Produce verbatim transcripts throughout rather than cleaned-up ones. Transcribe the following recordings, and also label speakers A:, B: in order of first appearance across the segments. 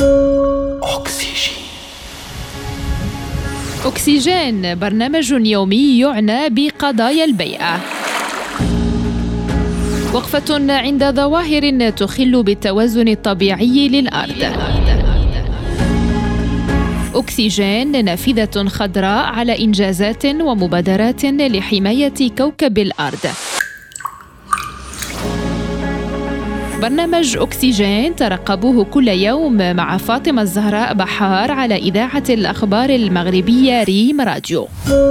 A: أكسجين.
B: أكسجين برنامج يومي يعنى بقضايا البيئة. وقفة عند ظواهر تخل بالتوازن الطبيعي للأرض. أكسجين نافذة خضراء على إنجازات ومبادرات لحماية كوكب الأرض. برنامج أكسجين ترقبوه كل يوم مع فاطمة الزهراء بحار على إذاعة الأخبار المغربية ريم راديو.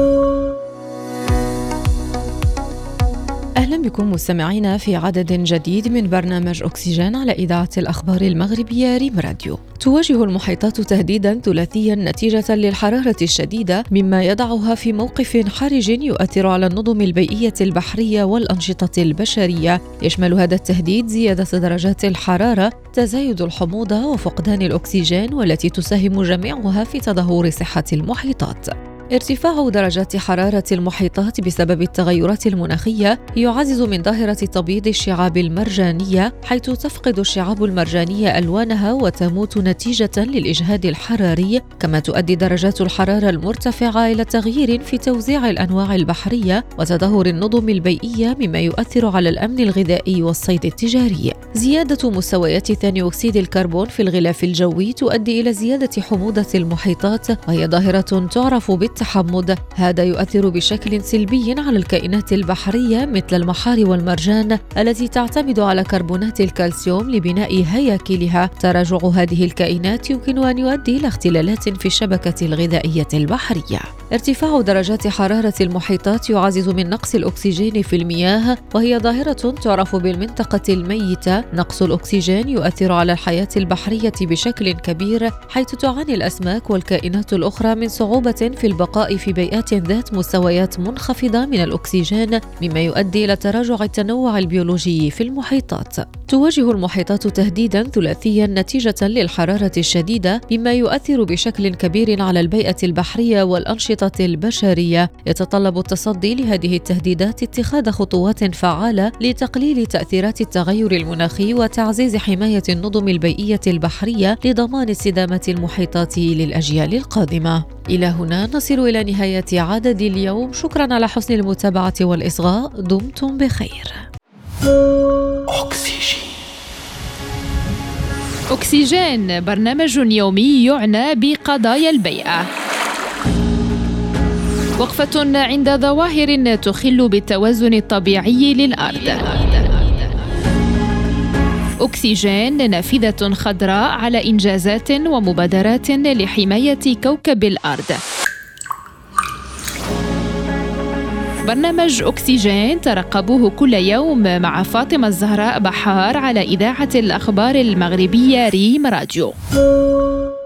C: أهلا بكم مستمعينا في عدد جديد من برنامج أكسجين على إذاعة الأخبار المغربية ريم راديو. تواجه المحيطات تهديدا ثلاثيا نتيجة للحرارة الشديدة، مما يضعها في موقف حرج يؤثر على النظم البيئية البحرية والأنشطة البشرية. يشمل هذا التهديد زيادة درجات الحرارة، تزايد الحموضة، وفقدان الأكسجين، والتي تساهم جميعها في تدهور صحة المحيطات. ارتفاع درجات حرارة المحيطات بسبب التغيرات المناخية يعزز من ظاهرة تبييض الشعاب المرجانية، حيث تفقد الشعاب المرجانية ألوانها وتموت نتيجة للإجهاد الحراري. كما تؤدي درجات الحرارة المرتفعة إلى تغيير في توزيع الأنواع البحرية وتدهور النظم البيئية، مما يؤثر على الأمن الغذائي والصيد التجاري. زيادة مستويات ثاني أكسيد الكربون في الغلاف الجوي تؤدي إلى زيادة حموضة المحيطات، وهي ظاهرة تعرف بالتحمض. هذا يؤثر بشكل سلبي على الكائنات البحرية مثل المحار والمرجان التي تعتمد على كربونات الكالسيوم لبناء هياكلها. تراجع هذه الكائنات يمكن أن يؤدي إلى اختلالات في الشبكة الغذائية البحرية. ارتفاع درجات حرارة المحيطات يعزز من نقص الأكسجين في المياه، وهي ظاهرة تعرف بالمنطقة الميتة. نقص الأكسجين يؤثر على الحياة البحرية بشكل كبير، حيث تعاني الأسماك والكائنات الأخرى من صعوبة في البقاء في بيئات ذات مستويات منخفضة من الأكسجين، مما يؤدي إلى تراجع التنوع البيولوجي في المحيطات. تواجه المحيطات تهديدا ثلاثيا نتيجة للحرارة الشديدة، مما يؤثر بشكل كبير على البيئة البحرية والأنشطة البشرية. يتطلب التصدي لهذه التهديدات اتخاذ خطوات فعالة لتقليل تأثيرات التغير المناخي وتعزيز حماية النظم البيئية البحرية لضمان استدامة المحيطات للأجيال القادمة. إلى هنا نصل إلى نهاية عدد اليوم. شكرا على حسن المتابعة والإصغاء. دمتم بخير.
A: أكسجين.
B: أكسجين برنامج يومي يعنى بقضايا البيئة. وقفة عند ظواهر تخل بالتوازن الطبيعي للأرض. أكسجين نافذة خضراء على إنجازات ومبادرات لحماية كوكب الأرض. برنامج أكسجين ترقبوه كل يوم مع فاطمة الزهراء بحار على إذاعة الأخبار المغربية ريم راديو.